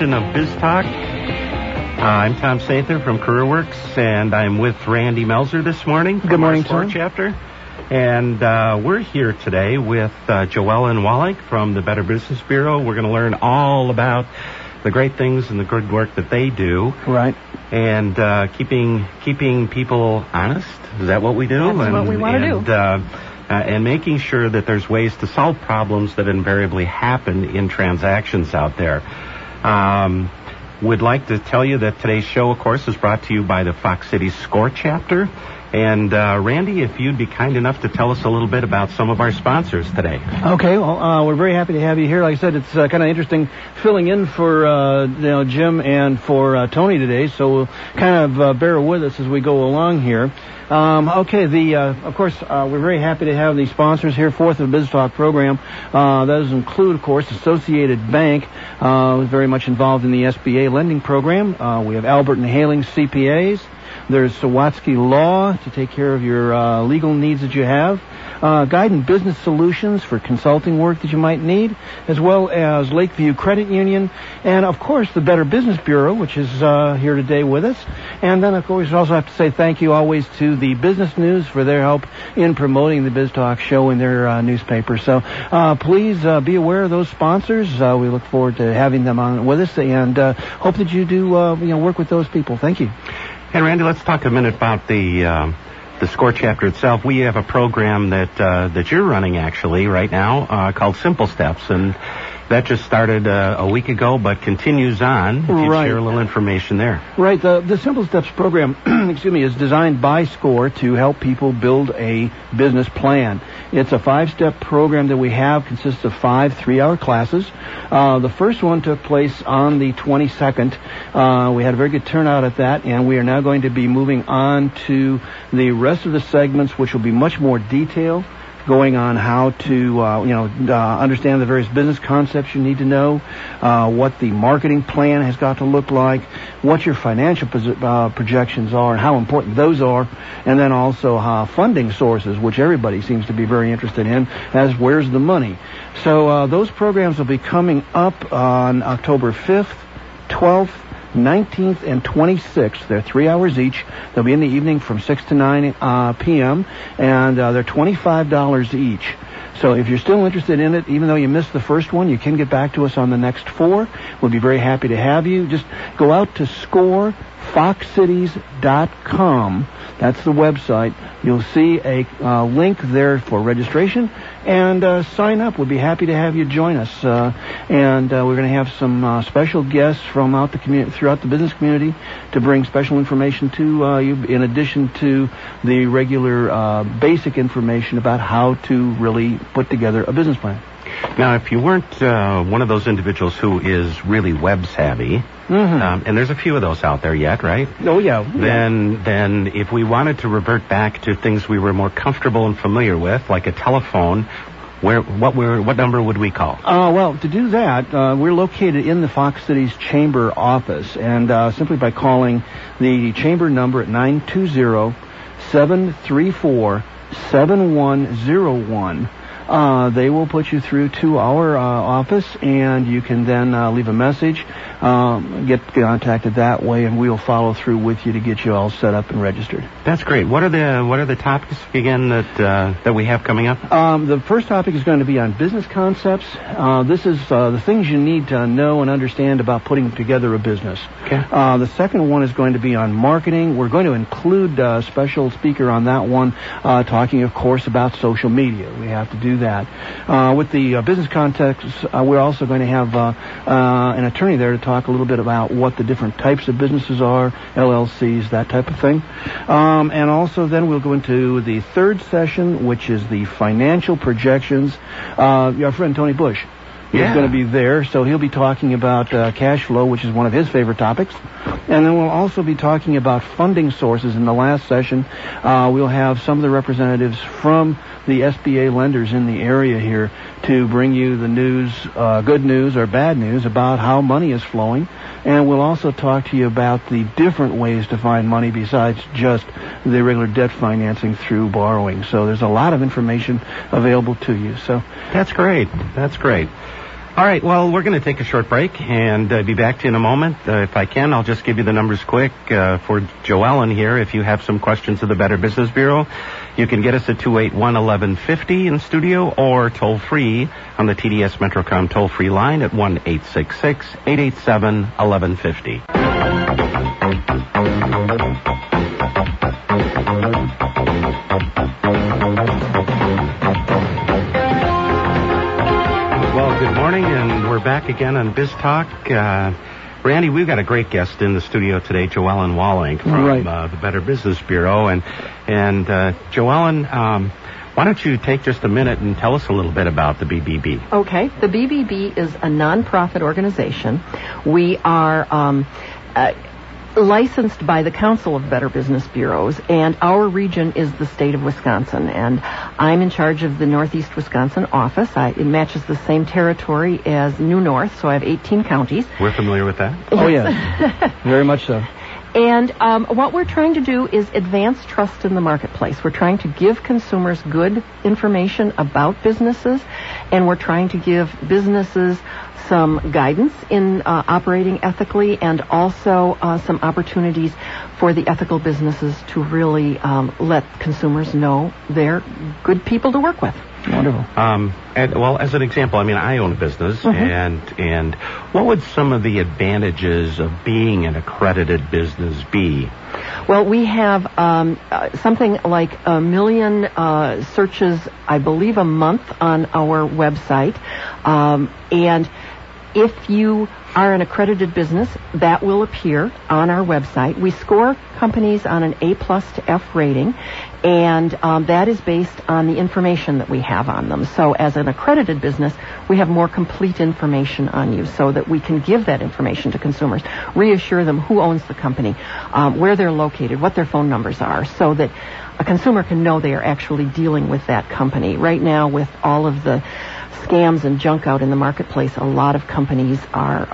edition of Biz Talk. I'm Tom Sather from CareerWorks, and I'm with Randy Melzer this morning. Good morning, Tom. Chapter. And we're here today with Joellen Wallach from the Better Business Bureau. We're going to learn all about the great things and the good work that they do. Right. And keeping people honest. Is that what we do? That's what we want to do. And making sure that there's ways to solve problems that invariably happen in transactions out there. Would like to tell you that today's show, of course, is brought to you by the Fox City SCORE chapter. And, Randy, if you'd be kind enough to tell us a little bit about some of our sponsors today. Okay, well, we're very happy to have you here. Like I said, it's kind of interesting filling in for, Jim and for Tony today, so we'll kind of bear with us as we go along here. Of course, we're very happy to have the sponsors here for the Biz Talk program. Those include, of course, Associated Bank, very much involved in the SBA lending program. We have Albert and Haling CPAs. There's Sawatsky Law to take care of your legal needs that you have. Guide and Business Solutions for consulting work that you might need, as well as Lakeview Credit Union, and, of course, the Better Business Bureau, which is here today with us. And then, of course, we also have to say thank you always to the Business News for their help in promoting the Biz Talk show in their newspaper. So please be aware of those sponsors. We look forward to having them on with us, and hope that you do work with those people. Thank you. And Randy, let's talk a minute about the SCORE chapter itself. We have a program that you're running actually right now called Simple Steps, and that just started a week ago, but continues on. If you share a little information there. Right. The Simple Steps program, is designed by SCORE to help people build a business plan. It's a 5-step program that we have, consists of 5 3-hour classes. The first one took place on the 22nd. We had a very good turnout at that, and we are now going to be moving on to the rest of the segments, which will be much more detailed, going on how to, understand the various business concepts you need to know, what the marketing plan has got to look like, what your financial projections are and how important those are, and then also funding sources, which everybody seems to be very interested in, as where's the money. So those programs will be coming up on October 5th, 12th, 19th and 26th. They're 3 hours each. They'll be in the evening from 6 to 9 p.m. and they're $25 each. So if you're still interested in it, even though you missed the first one, you can get back to us on the next 4. We'll be very happy to have you. Just go out to scorefoxcities.com. That's the website. You'll see a link there for registration and sign up. We'll be happy to have you join us. And we're going to have some special guests from out the community, throughout the business community, to bring special information to you, in addition to the regular basic information about how to really put together a business plan. Now, if you weren't one of those individuals who is really web savvy, and there's a few of those out there yet, right? Oh, yeah. Then if we wanted to revert back to things we were more comfortable and familiar with, like a telephone, what number would we call? Well, to do that, we're located in the Fox Cities Chamber office, and simply by calling the chamber number at 920-734-7101, they will put you through to our office, and you can then leave a message, get contacted that way, and we'll follow through with you to get you all set up and registered. That's great. What are the topics again that we have coming up? The first topic is going to be on business concepts. This is the things you need to know and understand about putting together a business. Okay. The second one is going to be on marketing. We're going to include a special speaker on that one, talking, of course, about social media. We have to do that. With the business context, we're also going to have an attorney there to talk a little bit about what the different types of businesses are, LLCs, that type of thing. And also then we'll go into the third session, which is the financial projections. Our friend Tony Bush is going to be there, so he'll be talking about cash flow, which is one of his favorite topics. And then we'll also be talking about funding sources. In the last session, we'll have some of the representatives from the SBA lenders in the area here to bring you the news, good news or bad news about how money is flowing. And we'll also talk to you about the different ways to find money besides just the regular debt financing through borrowing. So there's a lot of information available to you. So that's great. That's great. All right, well, we're going to take a short break and be back to you in a moment. If I can, I'll just give you the numbers quick for Joellen here. If you have some questions of the Better Business Bureau, you can get us at 281-1150 in studio or toll-free on the TDS Metrocom toll-free line at 1-866-887-1150. Well, good morning, and we're back again on Biz Talk. Randy, we've got a great guest in the studio today, Joellen Walling from the Better Business Bureau. And Joellen, why don't you take just a minute and tell us a little bit about the BBB? Okay. The BBB is a nonprofit organization. We are licensed by the Council of Better Business Bureaus, and our region is the state of Wisconsin, and I'm in charge of the Northeast Wisconsin office. It matches the same territory as New North, so I have 18 counties. We're familiar with that. Oh, yeah. Very much so. And what we're trying to do is advance trust in the marketplace. We're trying to give consumers good information about businesses, and we're trying to give businesses some guidance in operating ethically, and also some opportunities for the ethical businesses to really let consumers know they're good people to work with. Wonderful. Well, as an example, I mean, I own a business, and what would some of the advantages of being an accredited business be? Well, we have something like 1 million searches, I believe, a month on our website, and if you are an accredited business, that will appear on our website. We score companies on an A+ to F rating, and that is based on the information that we have on them. So as an accredited business, we have more complete information on you so that we can give that information to consumers, reassure them who owns the company, where they're located, what their phone numbers are, so that a consumer can know they are actually dealing with that company. Right now, with all of the scams and junk out in the marketplace, a lot of companies are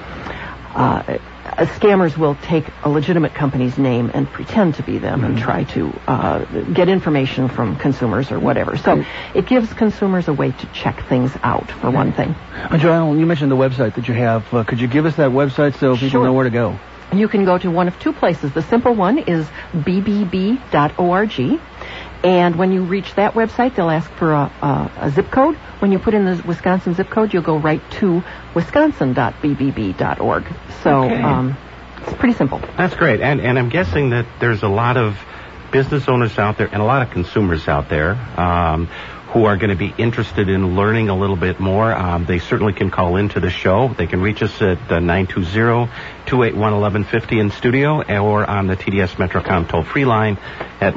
scammers will take a legitimate company's name and pretend to be them and try to get information from consumers or whatever. So it gives consumers a way to check things out, for one thing. Joellen, you mentioned the website that you have. Could you give us that website so people know where to go? You can go to one of two places. The simple one is bbb.org. And when you reach that website, they'll ask for a zip code. When you put in the Wisconsin zip code, you'll go right to wisconsin.bbb.org. So it's pretty simple. That's great. And I'm guessing that there's a lot of business owners out there and a lot of consumers out there who are going to be interested in learning a little bit more. They certainly can call into the show. They can reach us at 920-281-1150 in studio, or on the TDS Metrocom toll-free line at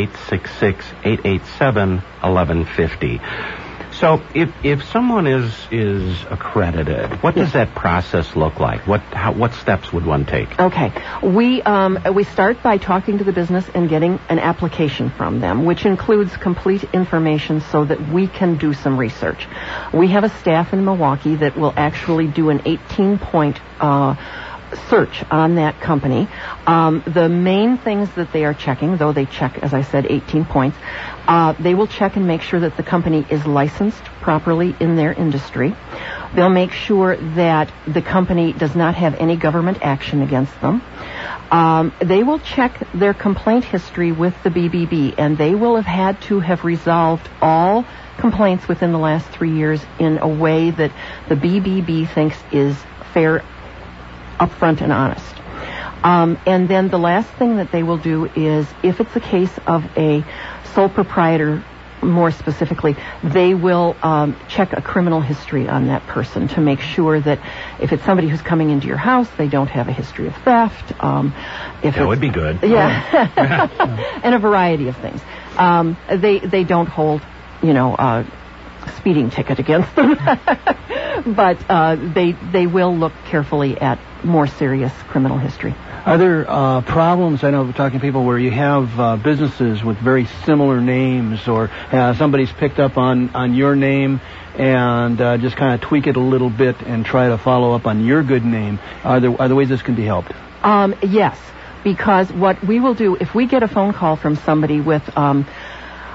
1-866-887-1150. So if someone is accredited, what does that process look like? What steps would one take? Okay. We start by talking to the business and getting an application from them, which includes complete information so that we can do some research. We have a staff in Milwaukee that will actually do an 18-point search on that company. The main things that they are checking, though they check, as I said, 18 points, they will check and make sure that the company is licensed properly in their industry. They'll make sure that the company does not have any government action against them. They will check their complaint history with the BBB, and they will have had to have resolved all complaints within the last 3 years in a way that the BBB thinks is fair, upfront, and honest. And then the last thing that they will do is, if it's a case of a sole proprietor, more specifically, they will check a criminal history on that person to make sure that if it's somebody who's coming into your house, they don't have a history of theft. That would be good. Yeah. And a variety of things. They don't hold, speeding ticket against them. But they will look carefully at more serious criminal history. Are there problems, I know we're talking to people, where you have businesses with very similar names, or somebody's picked up on your name and just kind of tweak it a little bit and try to follow up on your good name? Are there ways this can be helped? Yes, because what we will do, if we get a phone call from somebody with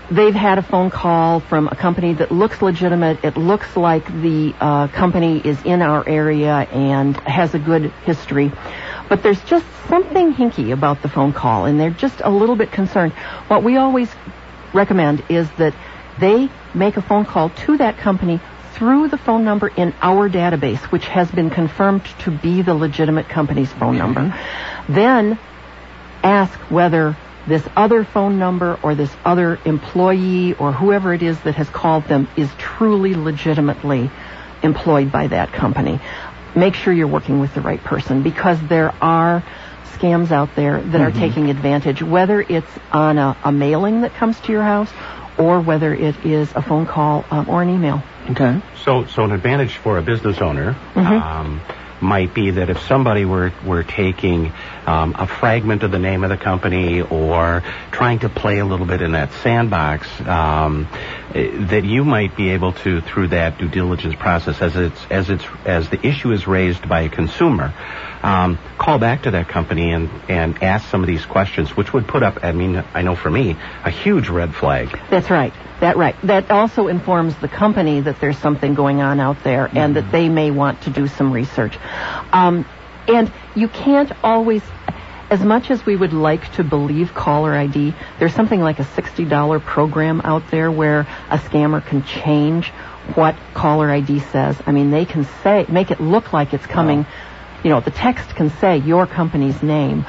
they've had a phone call from a company that looks legitimate. It looks like the company is in our area and has a good history. But there's just something hinky about the phone call, and they're just a little bit concerned. What we always recommend is that they make a phone call to that company through the phone number in our database, which has been confirmed to be the legitimate company's phone number. Then ask whether this other phone number or this other employee or whoever it is that has called them is truly legitimately employed by that company. Make sure you're working with the right person, because there are scams out there that are taking advantage, whether it's on a mailing that comes to your house or whether it is a phone call or an email. Okay. So an advantage for a business owner might be that if somebody were taking a fragment of the name of the company or trying to play a little bit in that sandbox, that you might be able to, through that due diligence process, as the issue is raised by a consumer, call back to that company and ask some of these questions, which would put up, I know for me, a huge red flag. That's right. That also informs the company that there's something going on out there and that they may want to do some research. And you can't always, as much as we would like to believe caller ID, there's something like a $60 program out there where a scammer can change what caller ID says. They can make it look like it's coming. The text can say your company's name,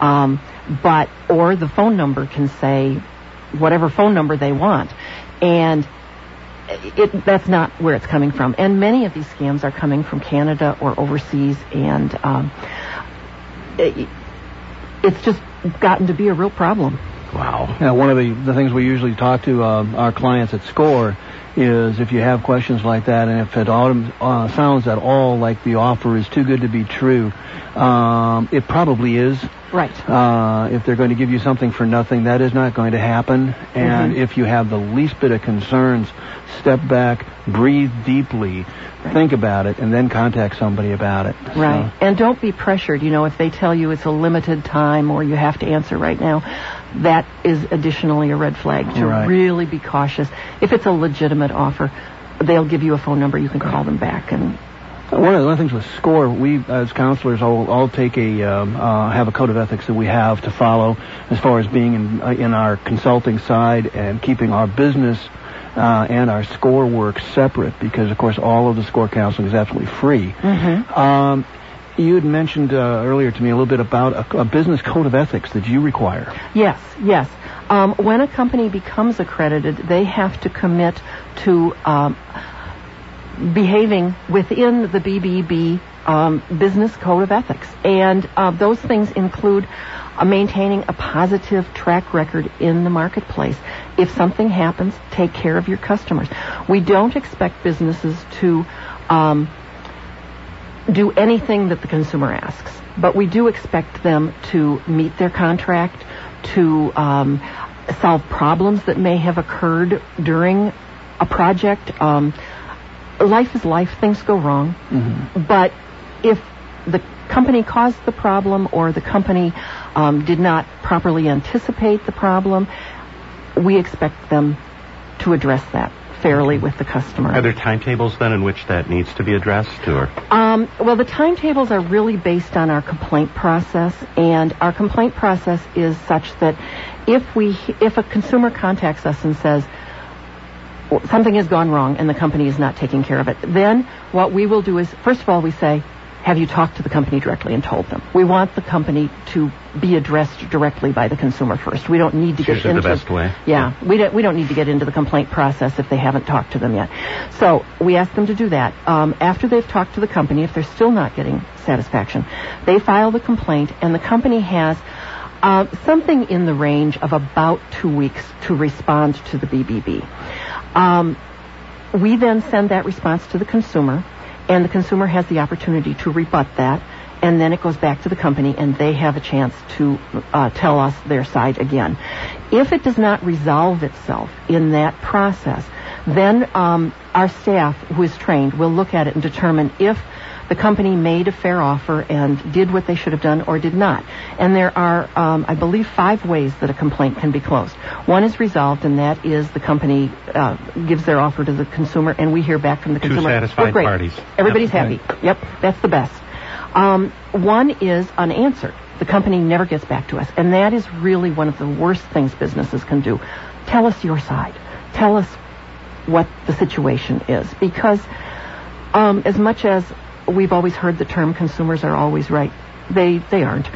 or the phone number can say whatever phone number they want. And that's not where it's coming from. And many of these scams are coming from Canada or overseas, and it's just gotten to be a real problem. Wow. Yeah, one of the things we usually talk to our clients at SCORE is if you have questions like that, and if it sounds at all like the offer is too good to be true, it probably is. Right. If they're going to give you something for nothing, that is not going to happen. And if you have the least bit of concerns, step back, breathe deeply, think about it, and then contact somebody about it. Right. So. And don't be pressured. If they tell you it's a limited time or you have to answer right now, that is additionally a red flag to really be cautious. If it's a legitimate offer, they'll give you a phone number. You can call them back. And one of the things with SCORE, we as counselors all take have a code of ethics that we have to follow as far as being in our consulting side and keeping our business and our SCORE work separate, because of course all of the SCORE counseling is absolutely free. You had mentioned earlier to me a little bit about a business code of ethics that you require. Yes. When a company becomes accredited, they have to commit to behaving within the BBB business code of ethics. And those things include maintaining a positive track record in the marketplace. If something happens, take care of your customers. We don't expect businesses to do anything that the consumer asks, but we do expect them to meet their contract, to solve problems that may have occurred during a project. Life is life. Things go wrong. But if the company caused the problem or the company did not properly anticipate the problem, we expect them to address that fairly with the customer. Are there timetables then in which that needs to be addressed, or? Well, the timetables are really based on our complaint process, and our complaint process is such that if a consumer contacts us and says something has gone wrong and the company is not taking care of it, then what we will do is, first of all, we say, have you talked to the company directly and told them? We want the company to be addressed directly by the consumer first. We don't need to get into the best way. Yeah, we don't need to get into the complaint process if they haven't talked to them yet. So we ask them to do that. After they've talked to the company, if they're still not getting satisfaction, they file the complaint, and the company has something in the range of about 2 weeks to respond to the BBB. We then send that response to the consumer, and the consumer has the opportunity to rebut that, and then it goes back to the company, and they have a chance to tell us their side again. If it does not resolve itself in that process, then our staff, who is trained, will look at it and determine if the company made a fair offer and did what they should have done or did not. And there are, I believe, 5 ways that a complaint can be closed. One is resolved, and that is the company gives their offer to the consumer, and we hear back from the consumer. 2 satisfied great. parties. Everybody's happy. Yep, that's the best. One is unanswered. The company never gets back to us, and that is really one of the worst things businesses can do. Tell us your side. Tell us what the situation is, because as much as we've always heard the term consumers are always right, they aren't.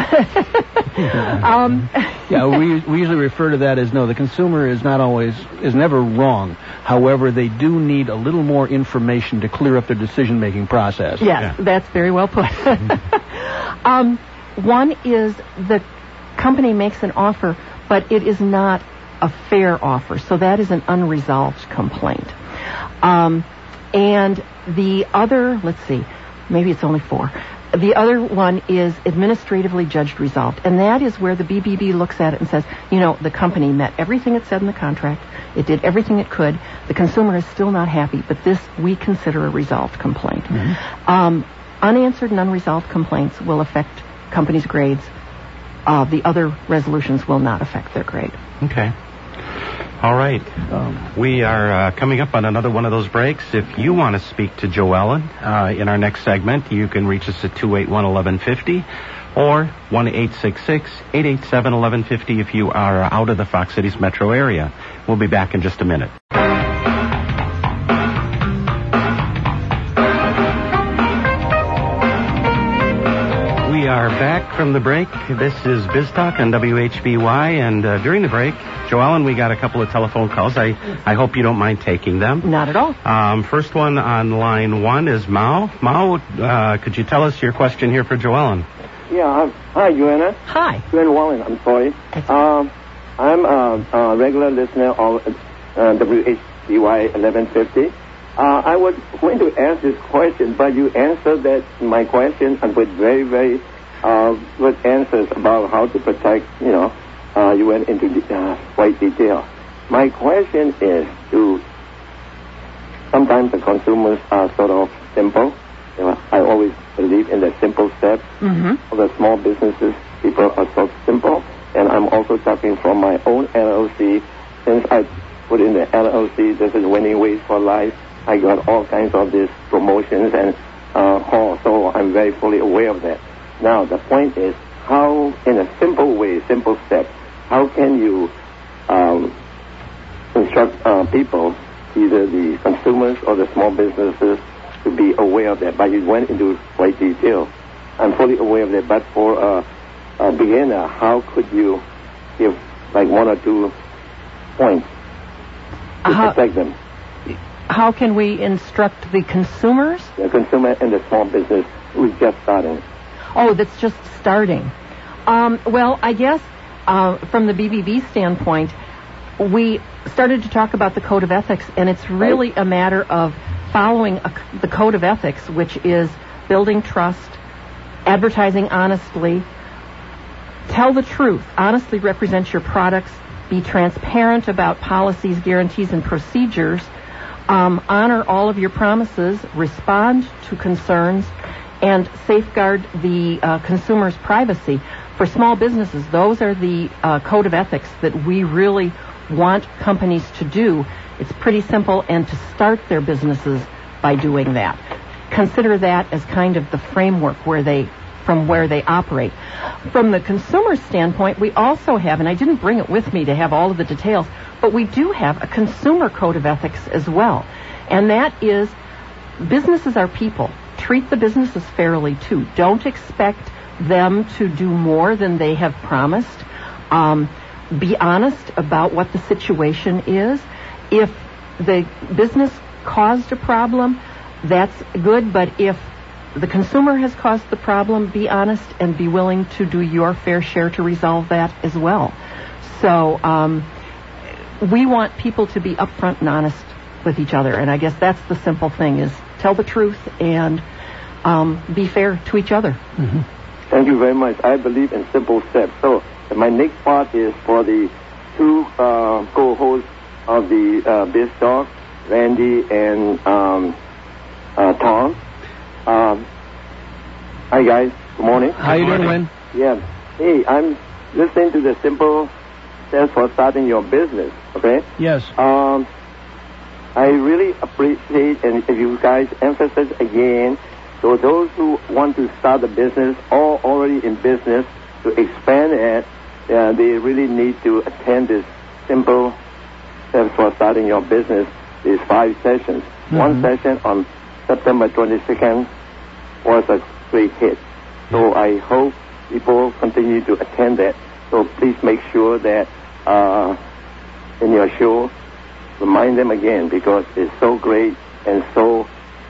Yeah, we usually refer to that as, no, the consumer is never wrong. However, they do need a little more information to clear up their decision-making process. Yes, that's very well put. One is the company makes an offer, but it is not a fair offer. So that is an unresolved complaint. And the other, let's see, maybe it's only 4. The other one is administratively judged resolved. And that is where the BBB looks at it and says, the company met everything it said in the contract. It did everything it could. The consumer is still not happy, but this we consider a resolved complaint. Mm-hmm. Unanswered and unresolved complaints will affect companies' grades. The other resolutions will not affect their grade. Okay. All right. We are coming up on another one of those breaks. If you want to speak to Joellen in our next segment, you can reach us at 281-1150 or 1-866-887-1150 if you are out of the Fox Cities metro area. We'll be back in just a minute. We are back from the break. This is Biz Talk on WHBY, and during the break, Joellen, we got a couple of telephone calls. I hope you don't mind taking them. Not at all. First one on line 1 is Mao. Mao, could you tell us your question here for Joellen? Yeah. Hi, Joanna. Hi. Joanna Wallen, I'm sorry. I'm a regular listener of WHBY 1150. I was going to ask this question, but you answered my question with very, very good answers about how to protect, you went into quite detail. My question is, sometimes the consumers are sort of simple. I always believe in the simple steps of the small businesses. People are so simple. And I'm also talking from my own LLC. Since I put in the LLC, this is Winning Ways for Life. I got all kinds of these promotions and calls, so I'm very fully aware of that. Now, the point is, how, in a simple way, simple step, how can you instruct people, either the consumers or the small businesses, to be aware of that? But you went into quite detail. I'm fully aware of that, but for a beginner, how could you give like 1 or 2 points to protect them? How can we instruct the consumers? The consumer and the small business who's just starting. Oh, that's just starting. Well, I guess from the BBB standpoint, we started to talk about the Code of Ethics, and it's really a matter of following the Code of Ethics, which is building trust, advertising honestly, tell the truth, honestly represent your products, be transparent about policies, guarantees, and procedures, honor all of your promises, respond to concerns, and safeguard the consumer's privacy. For small businesses, those are the Code of Ethics that we really want companies to do. It's pretty simple, and to start their businesses by doing that. Consider that as kind of the framework from where they operate. From the consumer standpoint, we also have, and I didn't bring it with me to have all of the details, but we do have a consumer Code of Ethics as well. And that is, businesses are people. Treat the businesses fairly, too. Don't expect them to do more than they have promised. Be honest about what the situation is. If the business caused a problem, that's good, but if the consumer has caused the problem, be honest and be willing to do your fair share to resolve that as well. So we want people to be upfront and honest with each other, and I guess that's the simple thing, is tell the truth and be fair to each other. Mm-hmm. Thank you very much. I believe in simple steps. So my next part is for the 2 co-hosts of the Biz Talk, Randy and Tom. Hi, guys. Good morning. How you doing, Win? Yeah. Hey, I'm listening to the simple steps for starting your business, okay? Yes. I really appreciate and if you guys emphasize again, so those who want to start a business or already in business to expand it, they really need to attend this simple steps for starting your business, these 5 sessions. One session on September 22nd was a great hit. So I hope people continue to attend that. So please make sure that in your show, remind them again because it's so great and so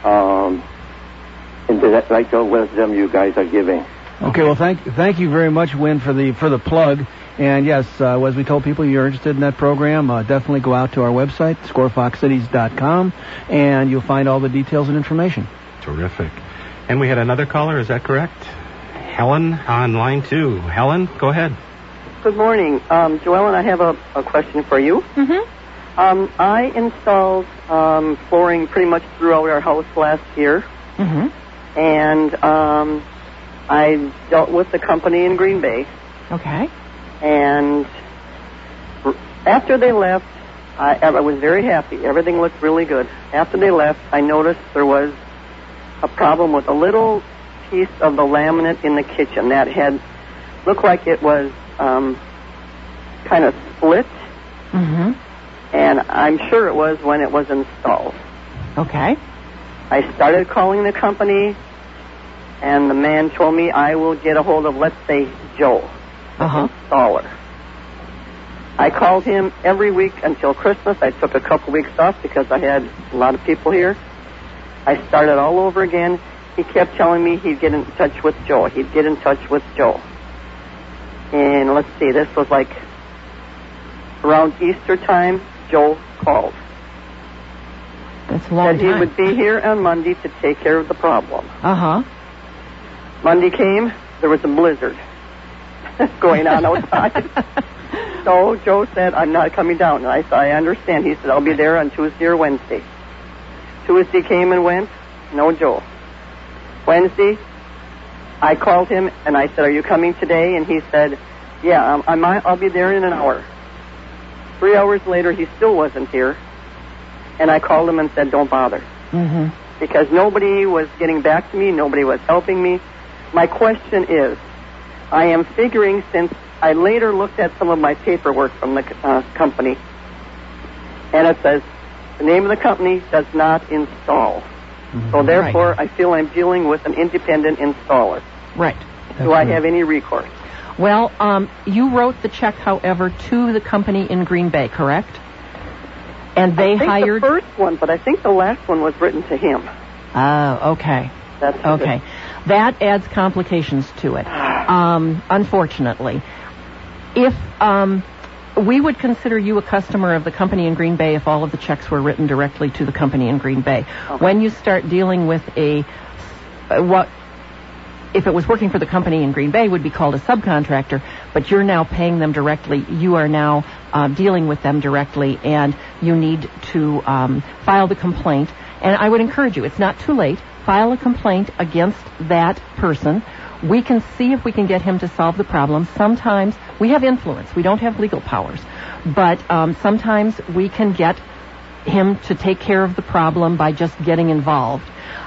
intellectual wisdom you guys are giving. Okay, well, thank you very much, Win, for the plug. And yes, as we told people, you're interested in that program, definitely go out to our website, scorefoxcities.com, and you'll find all the details and information. Terrific. And we had another caller, is that correct? Helen on line 2. Helen, go ahead. Good morning. Joellen, I have a question for you. Mm-hmm. I installed flooring pretty much throughout our house last year. Mm-hmm. And I dealt with the company in Green Bay. Okay. And after they left, I was very happy. Everything looked really good. After they left, I noticed there was a problem with a little piece of the laminate in the kitchen that had looked like it was kind of split. Mm-hmm. And I'm sure it was when it was installed. Okay. I started calling the company, and the man told me I will get a hold of, let's say, Joe, the installer. I called him every week until Christmas. I took a couple weeks off because I had a lot of people here. I started all over again. He kept telling me he'd get in touch with Joe. He'd get in touch with Joe. And let's see, this was like around Easter time, Joe called. That's a long time. Said he would be here on Monday to take care of the problem. Uh-huh. Monday came, there was a blizzard going on outside. So Joe said, I'm not coming down. And I said, I understand. He said, I'll be there on Tuesday or Wednesday. Tuesday came and went, no Joe. Wednesday, I called him and I said, are you coming today? And he said, yeah, I'll be there in an hour. 3 hours later, he still wasn't here. And I called him and said, don't bother. Mm-hmm. Because nobody was getting back to me. Nobody was helping me. My question is, I am figuring, since I later looked at some of my paperwork from the company, and it says, the name of the company does not install. Mm-hmm. So therefore, I feel I'm dealing with an independent installer. Right. Do I have any recourse? Well, you wrote the check, however, to the company in Green Bay, correct? And they hired... the first one, but I think the last one was written to him. Oh, okay. That's okay. It. That adds complications to it, unfortunately. If we would consider you a customer of the company in Green Bay if all of the checks were written directly to the company in Green Bay. Okay. When you start dealing with what if it was working for the company in Green Bay would be called a subcontractor, but you're now paying them directly. You are now dealing with them directly, and you need to file the complaint. And I would encourage you, it's not too late, file a complaint against that person. We can see if we can get him to solve the problem. Sometimes we have influence. We don't have legal powers. But sometimes we can get him to take care of the problem by just getting involved.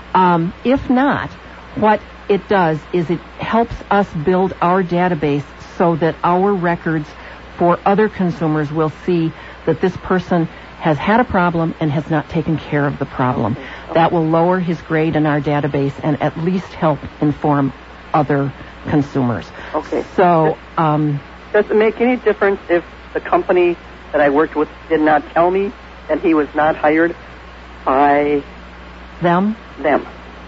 If not, what it does is it helps us build our database so that our records for other consumers will see that this person has had a problem and has not taken care of the problem. Okay. That will lower his grade in our database and at least help inform other consumers. Okay. So, does it make any difference if the company that I worked with did not tell me that he was not hired by them? Them.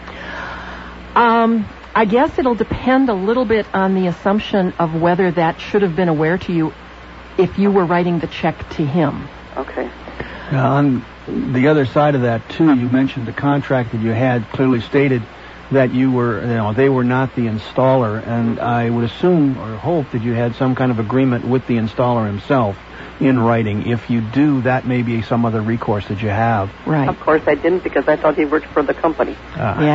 I guess it'll depend a little bit on the assumption of whether that should have been aware to you if you were writing the check to him. Okay. On the other side of that, too, you mentioned the contract that you had clearly stated that they were not the installer, and I would assume or hope that you had some kind of agreement with the installer himself in writing. If you do, that may be some other recourse that you have. Right. Of course I didn't, because I thought he worked for the company. Yeah.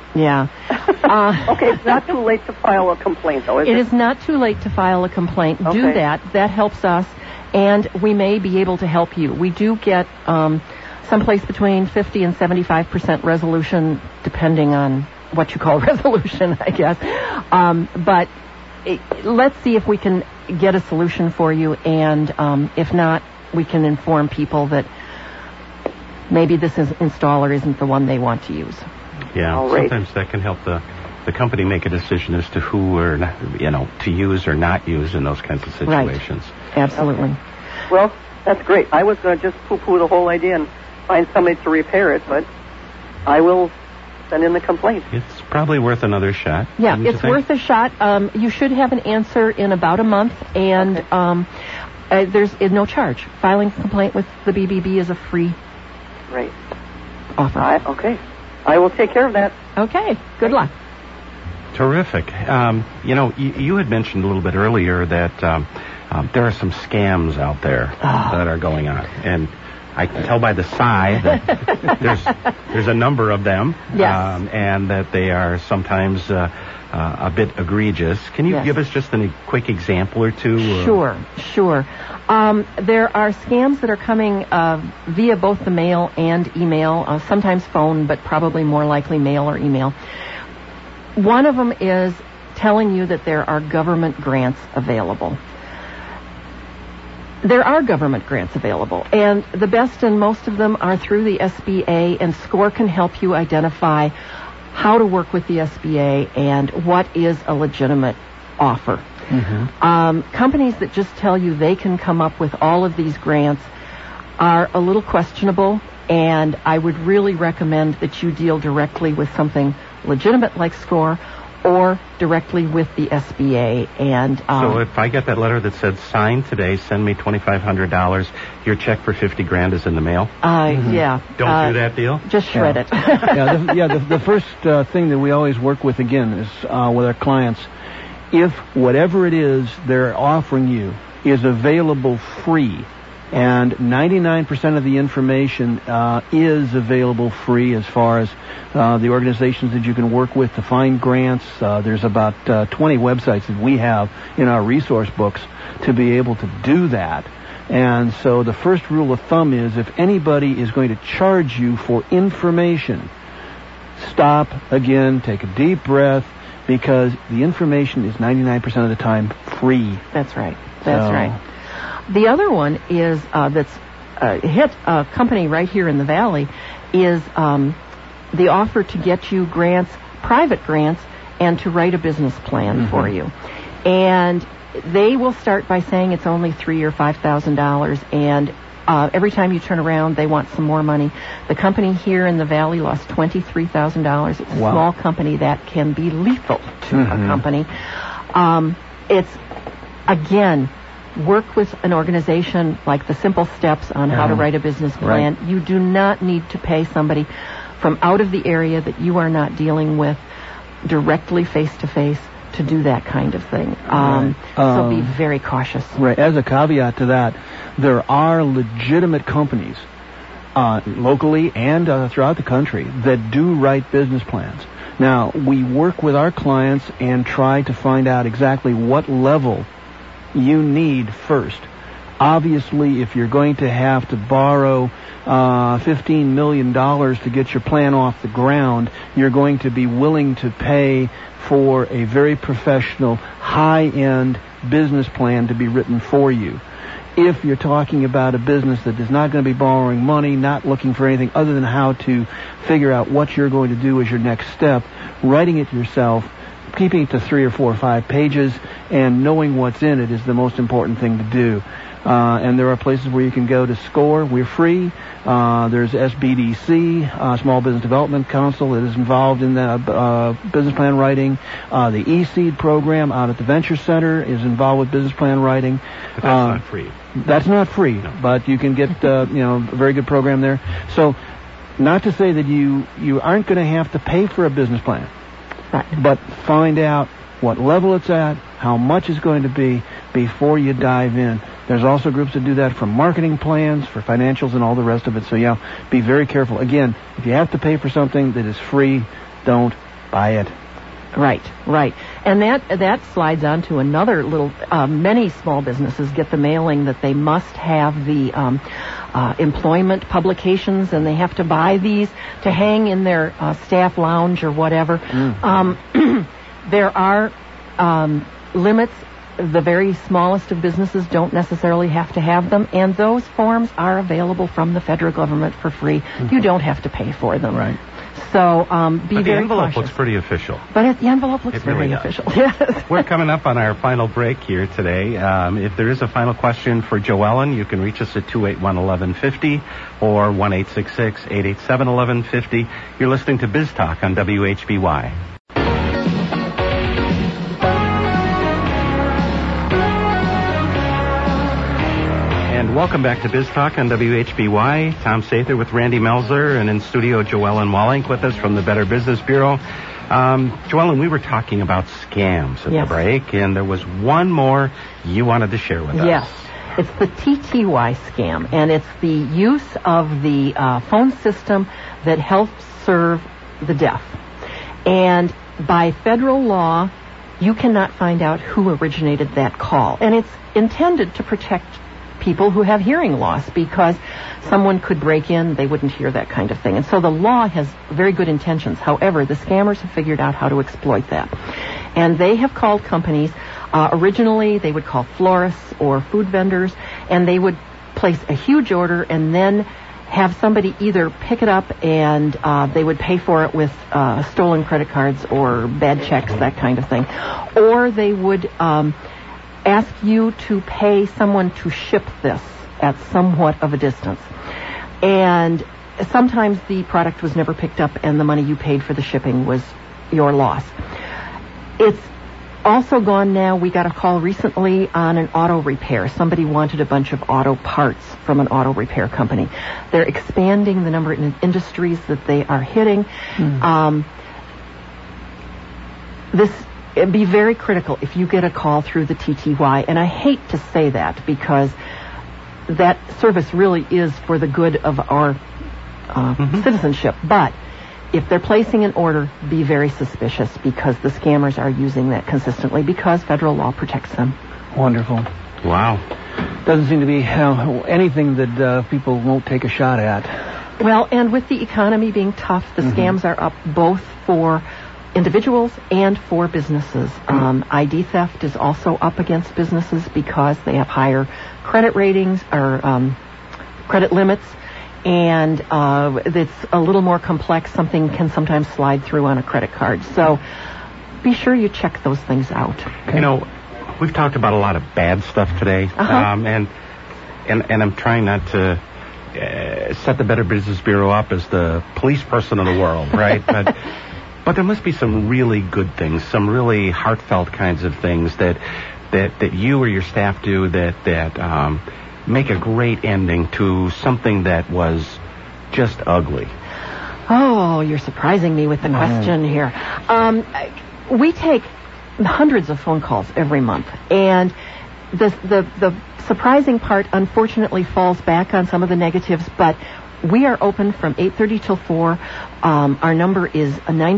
Yeah. Okay, it's not too late to file a complaint, though, is it? It is not too late to file a complaint. Okay. Do that. That helps us, and we may be able to help you. We do get someplace between 50 and 75% resolution, depending on what you call resolution, I guess. But let's see if we can get a solution for you, and if not, we can inform people that maybe this installer isn't the one they want to use. Yeah, right. Sometimes that can help the company make a decision as to who or not, to use or not use in those kinds of situations. Right. Absolutely. Okay. Well, that's great. I was going to just poo-poo the whole idea and find somebody to repair it, but I will send in the complaint. It's probably worth another shot. Yeah, it's worth a shot. You should have an answer in about a month, and there's no charge. Filing a complaint with the BBB is a free offer. Okay. I will take care of that. Okay. Good luck. Terrific. You had mentioned a little bit earlier that there are some scams out there that are going on, and I can tell by the sigh that there's a number of them, yes. And that they are sometimes a bit egregious. Can you give us just a quick example or two? Sure. There are scams that are coming via both the mail and email, sometimes phone, but probably more likely mail or email. One of them is telling you that there are government grants available. There are government grants available, and the best and most of them are through the SBA, and SCORE can help you identify how to work with the SBA and what is a legitimate offer. Mm-hmm. Companies that just tell you they can come up with all of these grants are a little questionable, and I would really recommend that you deal directly with something legitimate like SCORE or directly with the SBA. And so if I get that letter that said sign today, send me $2,500, your check for $50,000 is in the mail? Yeah. Don't do that deal? Just shred it. The first thing that we always work with, again, is with our clients, if whatever it is they're offering you is available free, and 99% of the information is available free as far as the organizations that you can work with to find grants. There's about 20 websites that we have in our resource books to be able to do that. And so the first rule of thumb is if anybody is going to charge you for information, stop again, take a deep breath, because the information is 99% of the time free. That's right. That's right. The other one is that's hit a company right here in the Valley is the offer to get you grants, private grants, and to write a business plan for you. And they will start by saying it's only $3,000 or $5,000, and every time you turn around, they want some more money. The company here in the Valley lost $23,000. It's a small company that can be lethal to a company. It's, again, work with an organization like the Simple Steps on how to write a business plan. Right. You do not need to pay somebody from out of the area that you are not dealing with directly face-to-face to do that kind of thing. So be very cautious. Right. As a caveat to that, there are legitimate companies locally and throughout the country that do write business plans. Now, we work with our clients and try to find out exactly what level you need first. Obviously, if you're going to have to borrow $15 million to get your plan off the ground, you're going to be willing to pay for a very professional, high-end business plan to be written for you. If you're talking about a business that is not going to be borrowing money, not looking for anything other than how to figure out what you're going to do as your next step, writing it yourself, keeping it to 3 or 4 or 5 pages, and knowing what's in it is the most important thing to do. And there are places where you can go to SCORE. We're free. There's SBDC, Small Business Development Council, that is involved in the business plan writing. The eSeed program out at the Venture Center is involved with business plan writing. But that's not free. That's not free, no. But you can get a very good program there. So, not to say that you aren't going to have to pay for a business plan, right, but find out what level it's at, how much it's going to be before you dive in. There's also groups that do that for marketing plans, for financials, and all the rest of it. So, be very careful. Again, if you have to pay for something that is free, don't buy it. Right. And that slides on to another little, many small businesses get the mailing that they must have the employment publications, and they have to buy these to hang in their staff lounge or whatever. There are limits. The very smallest of businesses don't necessarily have to have them, and those forms are available from the federal government for free. You don't have to pay for them. Right. So be but the very envelope cautious. looks pretty official. But the envelope looks really very does. official. Yes. We're coming up on our final break here today. If there is a final question for Joellen, you can reach us at 281-1150 or 1-866-887-1150. You're listening to Biz Talk on WHBY. And welcome back to Biz Talk on WHBY. Tom Sather with Randy Melzer, and in studio Joellen Wallink with us from the Better Business Bureau. Joellen, we were talking about scams at the break, and there was one more you wanted to share with us. Yes. It's the TTY scam, and it's the use of the phone system that helps serve the deaf. And by federal law, you cannot find out who originated that call. And it's intended to protect people who have hearing loss, because someone could break in, they wouldn't hear that kind of thing. And so the law has very good intentions. However, the scammers have figured out how to exploit that. And they have called companies. Originally, they would call florists or food vendors, and they would place a huge order and then have somebody either pick it up and they would pay for it with stolen credit cards or bad checks, that kind of thing. Or they would ask you to pay someone to ship this at somewhat of a distance. And sometimes the product was never picked up and the money you paid for the shipping was your loss. It's also gone now. We got a call recently on an auto repair. Somebody wanted a bunch of auto parts from an auto repair company. They're expanding the number of industries that they are hitting. Be very critical if you get a call through the TTY, and I hate to say that because that service really is for the good of our citizenship. But if they're placing an order, be very suspicious, because the scammers are using that consistently because federal law protects them. Wonderful. Wow. Doesn't seem to be anything that people won't take a shot at. Well, and with the economy being tough, the scams are up both for individuals and for businesses. ID theft is also up against businesses because they have higher credit ratings or credit limits, and it's a little more complex. Something can sometimes slide through on a credit card. So be sure you check those things out. Okay. You know, we've talked about a lot of bad stuff today, and I'm trying not to set the Better Business Bureau up as the police person of the world, right? But there must be some really good things, some really heartfelt kinds of things that you or your staff do that make a great ending to something that was just ugly. Oh, you're surprising me with the question here. We take hundreds of phone calls every month, and the surprising part, unfortunately, falls back on some of the negatives, but we are open from 8:30 till 4. Our number is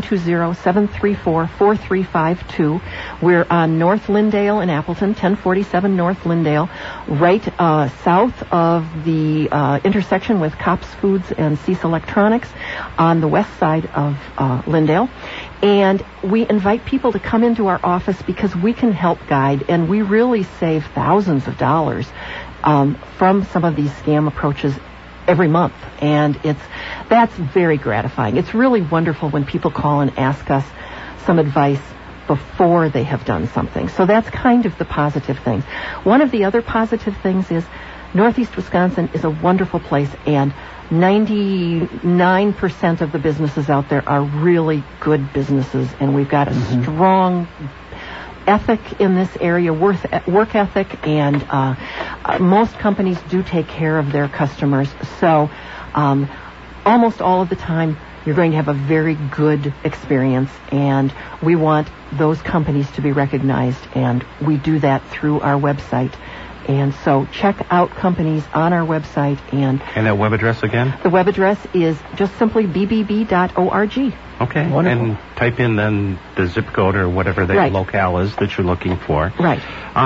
920-734-4352. We're on North Lyndale in Appleton, 1047 North Lyndale, right south of the intersection with Cops Foods and Cease Electronics on the west side of Lyndale. And we invite people to come into our office because we can help guide, and we really save thousands of dollars from some of these scam approaches every month, and that's very gratifying. It's really wonderful when people call and ask us some advice before they have done something. So that's kind of the positive things. One of the other positive things is Northeast Wisconsin is a wonderful place, and 99% of the businesses out there are really good businesses, and we've got a strong ethic in this area, work ethic, and most companies do take care of their customers. So almost all of the time, you're going to have a very good experience, and we want those companies to be recognized, and we do that through our website, And so check out companies on our website. And that web address again? The web address is just simply bbb.org. Okay. Wonderful. And type in then the zip code or whatever the locale is that you're looking for. Right.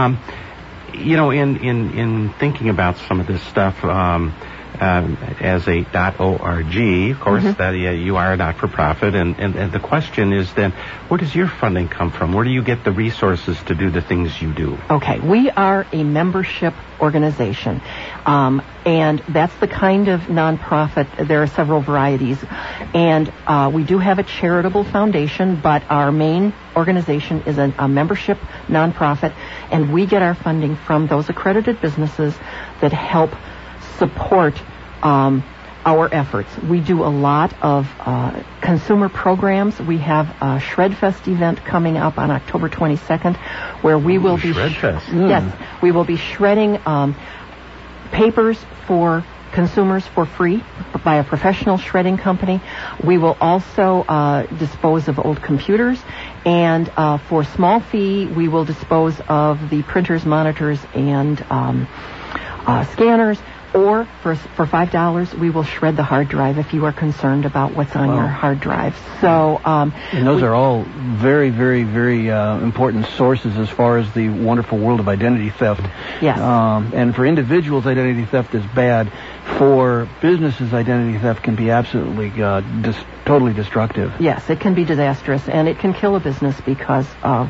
In thinking about some of this stuff, as a .org, of course, that you are a not-for-profit, and the question is then, where does your funding come from? Where do you get the resources to do the things you do? Okay, we are a membership organization, and that's the kind of nonprofit. There are several varieties, and we do have a charitable foundation, but our main organization is a membership nonprofit, and we get our funding from those accredited businesses that help support our efforts. We do a lot of consumer programs. We have a Shredfest event coming up on October 22nd, where we will be Shredfest. We will be shredding papers for consumers for free by a professional shredding company. We will also dispose of old computers, and for a small fee, we will dispose of the printers, monitors, and scanners. Or for $5, we will shred the hard drive if you are concerned about what's on your hard drive. So, and those are all very, very, very important sources as far as the wonderful world of identity theft. Yes. And for individuals, identity theft is bad. For businesses, identity theft can be absolutely totally destructive. Yes, it can be disastrous, and it can kill a business because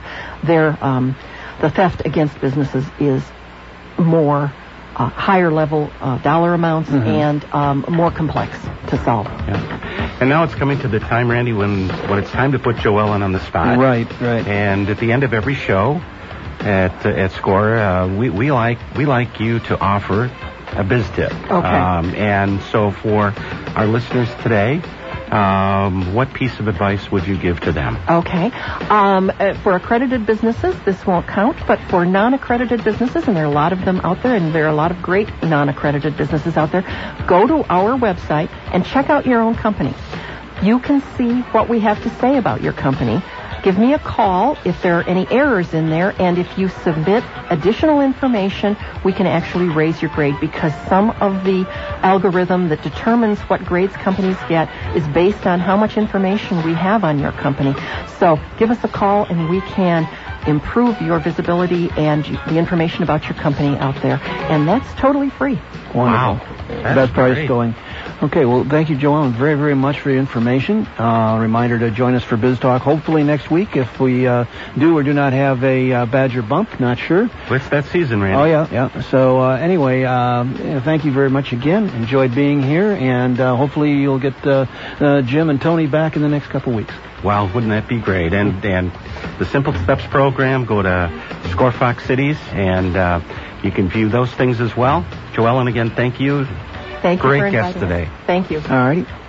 the theft against businesses is more higher level dollar amounts and more complex to solve. Yeah. And now it's coming to the time, Randy, when it's time to put Joellen on the spot. Right. And at the end of every show at SCORE, we like you to offer a biz tip. Okay. And so for our listeners today, what piece of advice would you give to them? Okay. For accredited businesses, this won't count, but for non-accredited businesses, and there are a lot of them out there, and there are a lot of great non-accredited businesses out there, go to our website and check out your own company. You can see what we have to say about your company. Give me a call if there are any errors in there, and if you submit additional information, we can actually raise your grade, because some of the algorithm that determines what grades companies get is based on how much information we have on your company. So give us a call, and we can improve your visibility and the information about your company out there, and that's totally free. Wonderful. Wow. Best price going. Okay, well, thank you, Joellen, very, very much for your information. Reminder to join us for Biz Talk hopefully next week if we do or do not have a Badger bump. Not sure. It's that season, Randy. Oh, yeah. So, anyway, thank you very much again. Enjoyed being here, and hopefully you'll get Jim and Tony back in the next couple weeks. Well, wouldn't that be great? And the Simple Steps program, go to SCORE Fox Cities, and you can view those things as well. Joellen, again, thank you. Thank you for inviting guest today. Us. Thank you. All righty.